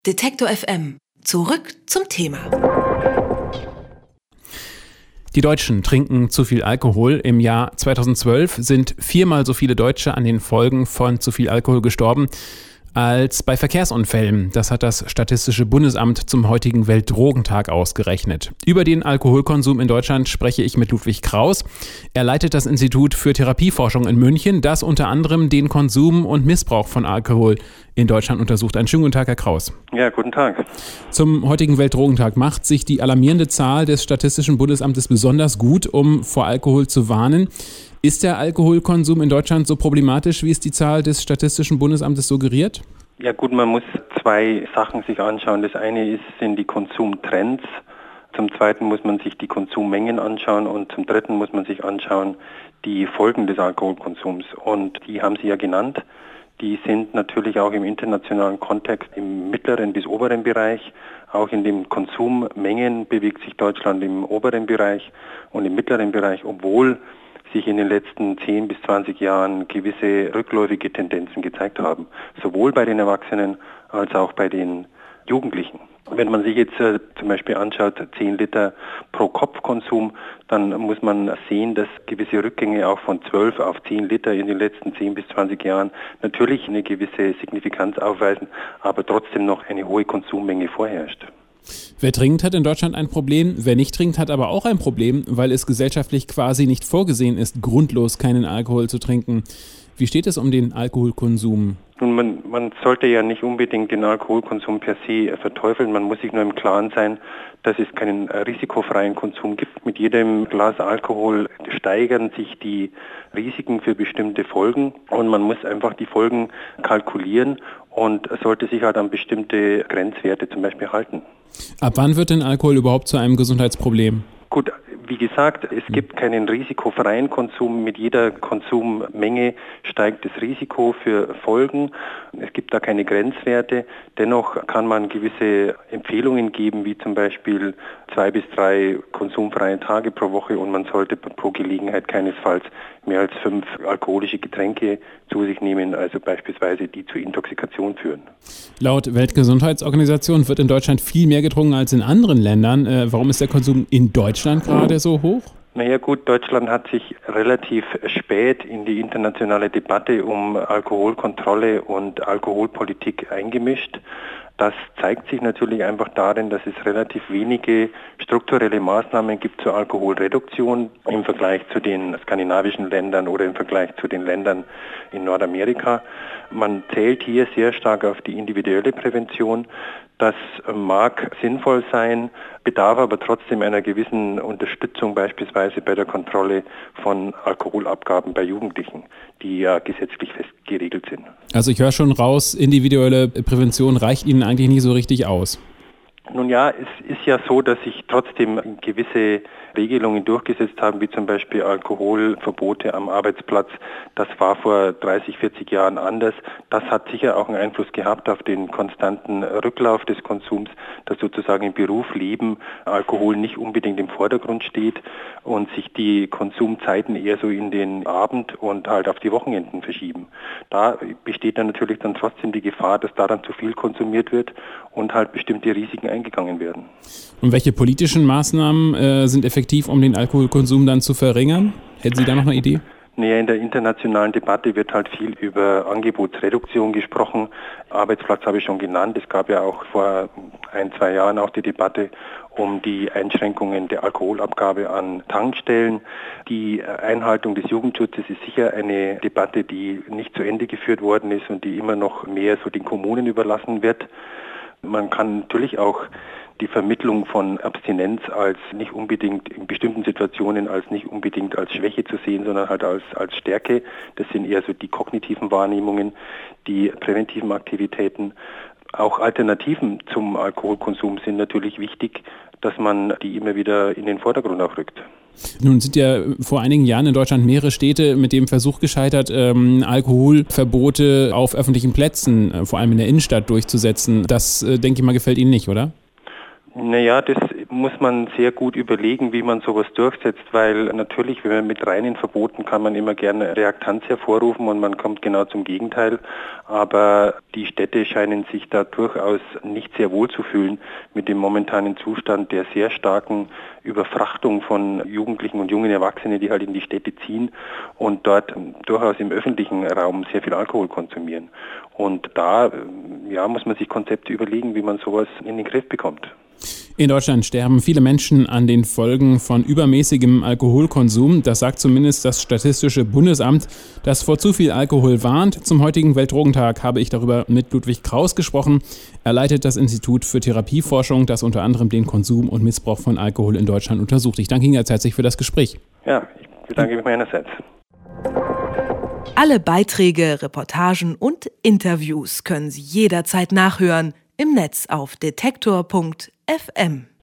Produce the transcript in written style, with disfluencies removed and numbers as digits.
Detektor FM. Zurück zum Thema. Die Deutschen trinken zu viel Alkohol. Im Jahr 2012 sind 4-mal so viele Deutsche an den Folgen von zu viel Alkohol gestorben als bei Verkehrsunfällen. Das hat das Statistische Bundesamt zum heutigen Weltdrogentag ausgerechnet. Über den Alkoholkonsum in Deutschland spreche ich mit Ludwig Kraus. Er leitet das Institut für Therapieforschung in München, das unter anderem den Konsum und Missbrauch von Alkohol in Deutschland untersucht. Einen schönen guten Tag, Herr Kraus. Ja, guten Tag. Zum heutigen Weltdrogentag macht sich die alarmierende Zahl des Statistischen Bundesamtes besonders gut, um vor Alkohol zu warnen. Ist der Alkoholkonsum in Deutschland so problematisch, wie es die Zahl des Statistischen Bundesamtes suggeriert? Ja gut, man muss zwei Sachen sich anschauen. Das eine sind die Konsumtrends. Zum Zweiten muss man sich die Konsummengen anschauen und zum Dritten muss man sich anschauen die Folgen des Alkoholkonsums. Und die haben Sie ja genannt. Die sind natürlich auch im internationalen Kontext im mittleren bis oberen Bereich. Auch in den Konsummengen bewegt sich Deutschland im oberen Bereich und im mittleren Bereich, obwohl sich in den letzten 10 bis 20 Jahren gewisse rückläufige Tendenzen gezeigt haben, sowohl bei den Erwachsenen als auch bei den Jugendlichen. Wenn man sich jetzt zum Beispiel anschaut, 10 Liter pro Kopf-Konsum, dann muss man sehen, dass gewisse Rückgänge auch von 12 auf 10 Liter in den letzten 10 bis 20 Jahren natürlich eine gewisse Signifikanz aufweisen, aber trotzdem noch eine hohe Konsummenge vorherrscht. Wer trinkt, hat in Deutschland ein Problem. Wer nicht trinkt, hat aber auch ein Problem, weil es gesellschaftlich quasi nicht vorgesehen ist, grundlos keinen Alkohol zu trinken. Wie steht es um den Alkoholkonsum? Nun, man sollte ja nicht unbedingt den Alkoholkonsum per se verteufeln. Man muss sich nur im Klaren sein, dass es keinen risikofreien Konsum gibt. Mit jedem Glas Alkohol steigern sich die Risiken für bestimmte Folgen und man muss einfach die Folgen kalkulieren und sollte sich halt an bestimmte Grenzwerte zum Beispiel halten. Ab wann wird denn Alkohol überhaupt zu einem Gesundheitsproblem? Gut, wie gesagt, es gibt keinen risikofreien Konsum. Mit jeder Konsummenge steigt das Risiko für Folgen. Es gibt da keine Grenzwerte. Dennoch kann man gewisse Empfehlungen geben, wie zum Beispiel 2 bis 3 konsumfreie Tage pro Woche und man sollte pro Gelegenheit keinesfalls mehr als 5 alkoholische Getränke zu sich nehmen, also beispielsweise die zur Intoxikation führen. Laut Weltgesundheitsorganisation wird in Deutschland viel mehr getrunken als in anderen Ländern. Warum ist der Konsum in Deutschland gerade so hoch? Naja gut, Deutschland hat sich relativ spät in die internationale Debatte um Alkoholkontrolle und Alkoholpolitik eingemischt. Das zeigt sich natürlich einfach darin, dass es relativ wenige strukturelle Maßnahmen gibt zur Alkoholreduktion im Vergleich zu den skandinavischen Ländern oder im Vergleich zu den Ländern in Nordamerika. Man zählt hier sehr stark auf die individuelle Prävention. Das mag sinnvoll sein, bedarf aber trotzdem einer gewissen Unterstützung, beispielsweise bei der Kontrolle von Alkoholabgaben bei Jugendlichen, die ja gesetzlich fest geregelt sind. Also ich höre schon raus, individuelle Prävention reicht Ihnen eigentlich nicht so richtig aus. Nun ja, es ist ja so, dass sich trotzdem gewisse Regelungen durchgesetzt haben, wie zum Beispiel Alkoholverbote am Arbeitsplatz. Das war vor 30, 40 Jahren anders. Das hat sicher auch einen Einfluss gehabt auf den konstanten Rücklauf des Konsums, dass sozusagen im Berufsleben Alkohol nicht unbedingt im Vordergrund steht und sich die Konsumzeiten eher so in den Abend und halt auf die Wochenenden verschieben. Da besteht dann natürlich dann trotzdem die Gefahr, dass daran zu viel konsumiert wird und halt bestimmte Risiken eingegangen werden. Und welche politischen Maßnahmen sind effektiv, um den Alkoholkonsum dann zu verringern? Hätten Sie da noch eine Idee? Naja, in der internationalen Debatte wird halt viel über Angebotsreduktion gesprochen. Arbeitsplatz habe ich schon genannt. Es gab ja auch vor 1-2 Jahren auch die Debatte um die Einschränkungen der Alkoholabgabe an Tankstellen. Die Einhaltung des Jugendschutzes ist sicher eine Debatte, die nicht zu Ende geführt worden ist und die immer noch mehr so den Kommunen überlassen wird. Man kann natürlich auch die Vermittlung von Abstinenz als nicht unbedingt in bestimmten Situationen als nicht unbedingt als Schwäche zu sehen, sondern halt als Stärke. Das sind eher so die kognitiven Wahrnehmungen, die präventiven Aktivitäten. Auch Alternativen zum Alkoholkonsum sind natürlich wichtig, dass man die immer wieder in den Vordergrund auch rückt. Nun sind ja vor einigen Jahren in Deutschland mehrere Städte mit dem Versuch gescheitert, Alkoholverbote auf öffentlichen Plätzen, vor allem in der Innenstadt, durchzusetzen. Das, denke ich mal, gefällt Ihnen nicht, oder? Naja, das muss man sehr gut überlegen, wie man sowas durchsetzt, weil natürlich, wenn man mit reinen Verboten kann man immer gerne Reaktanz hervorrufen und man kommt genau zum Gegenteil. Aber die Städte scheinen sich da durchaus nicht sehr wohl zu fühlen mit dem momentanen Zustand der sehr starken Überfrachtung von Jugendlichen und jungen Erwachsenen, die halt in die Städte ziehen und dort durchaus im öffentlichen Raum sehr viel Alkohol konsumieren. Und da muss man sich Konzepte überlegen, wie man sowas in den Griff bekommt. In Deutschland sterben viele Menschen an den Folgen von übermäßigem Alkoholkonsum. Das sagt zumindest das Statistische Bundesamt, das vor zu viel Alkohol warnt. Zum heutigen Weltdrogentag habe ich darüber mit Ludwig Kraus gesprochen. Er leitet das Institut für Therapieforschung, das unter anderem den Konsum und Missbrauch von Alkohol in Deutschland untersucht. Ich danke Ihnen ganz herzlich für das Gespräch. Ja, ich bedanke mich meinerseits. Alle Beiträge, Reportagen und Interviews können Sie jederzeit nachhören im Netz auf detektor.fm.